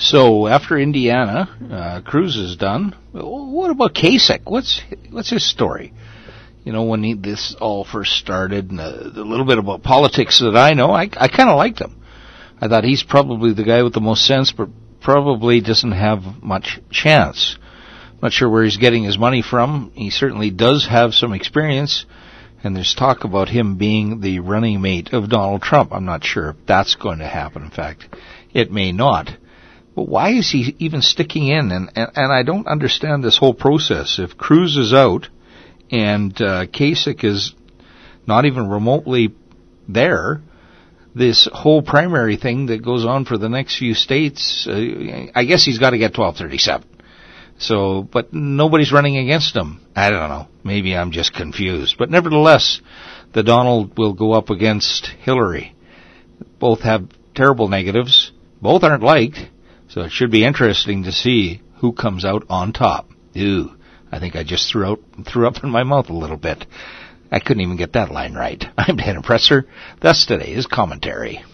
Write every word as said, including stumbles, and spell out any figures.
So after Indiana, uh, Cruz is done. What about Kasich? What's what's his story? You know, when he, this all first started, and a, a little bit about politics that I know, I, I kind of liked him. I thought he's probably the guy with the most sense, but probably doesn't have much chance. Not sure where he's getting his money from. He certainly does have some experience, and there's talk about him being the running mate of Donald Trump. I'm not sure if that's going to happen. In fact, it may not. But why is he even sticking in? And, and, and I don't understand this whole process. If Cruz is out and uh, Kasich is not even remotely there, this whole primary thing that goes on for the next few states, uh, I guess he's got to get twelve thirty-seven. So, but nobody's running against him. I don't know. Maybe I'm just confused. But nevertheless, the Donald will go up against Hillary. Both have terrible negatives. Both aren't liked. So it should be interesting to see who comes out on top. Ew. I think I just threw out, threw up in my mouth a little bit. I couldn't even get that line right. I'm Dan Presser. That's today's commentary.